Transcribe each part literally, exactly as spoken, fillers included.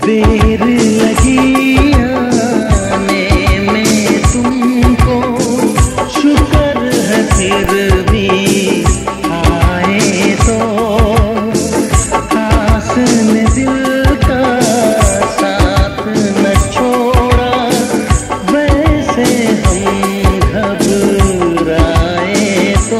देर लगी आने में तुमको, शुक्र है फिर भी आए तो। आस ने दिल का साथ न छोड़ा, वैसे हम घबराए तो।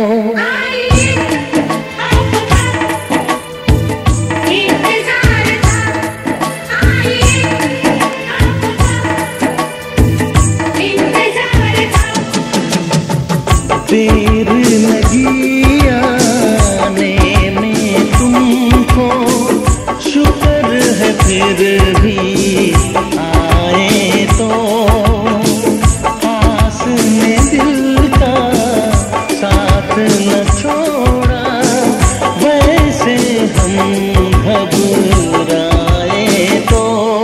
देर लगी आने में तुमको, शुक्र है फिर भी आए तो। आस ने दिल का साथ न छोड़ा, वैसे हम घबराए तो।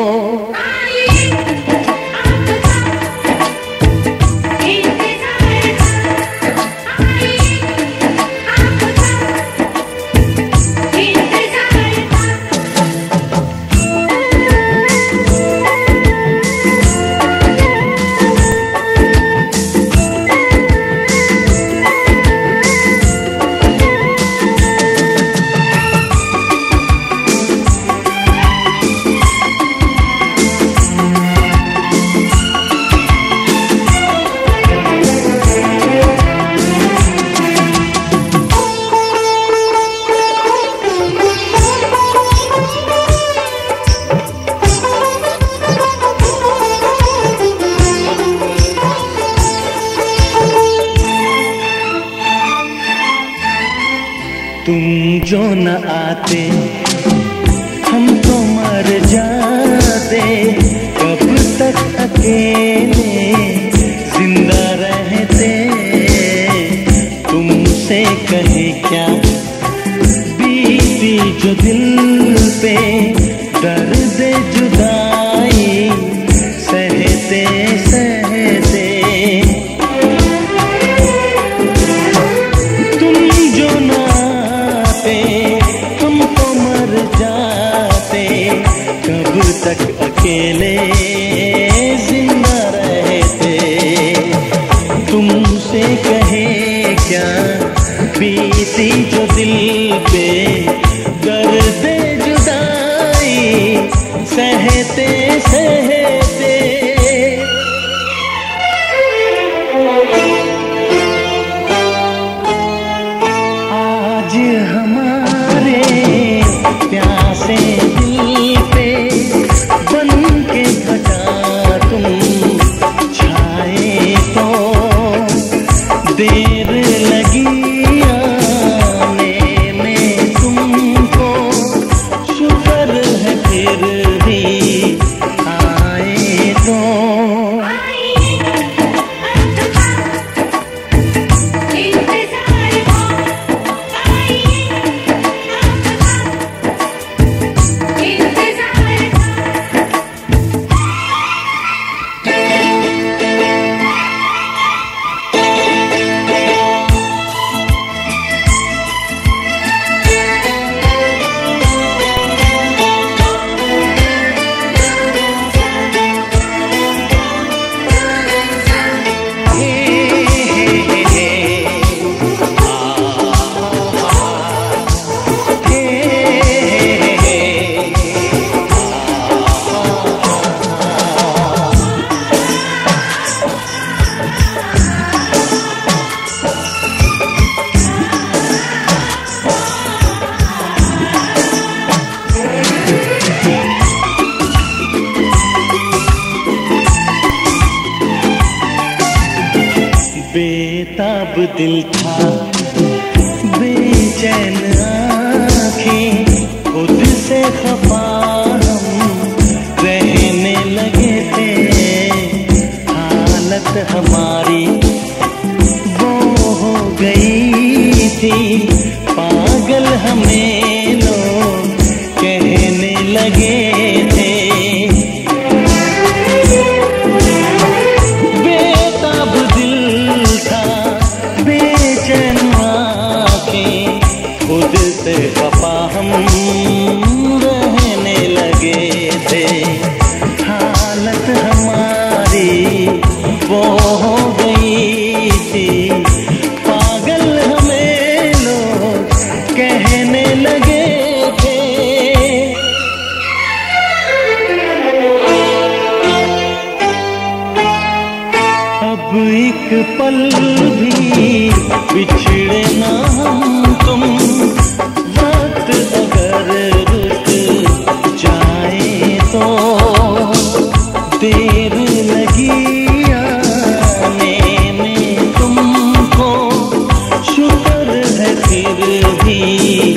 तुम जो न आते हम तो मर जाते, कब तक अकेले जिंदा रहते। तुमसे कहे क्या बीती जो दिल पे, दर्द जुदाई सहते सहते। हम तो मर जाते, कब तक अकेले जिंदा रहते। तुमसे कहे क्या बीती जो दिल पे, दर्द जुदाई सहते सहते। आज हमारे प्यासे दिल पे बन के बजा तुम छाए तो। देर लगी आने में तुमको, शुक्र है फिर भी आए तो। बेताब दिल था, बेचैन आँखें, खुद से खफा हम रहने लगे थे। हालत हमारी वो हो गई थी, पागल हमें लोग कहने लगे थे। खुद से खफा हम रहने लगे थे। भी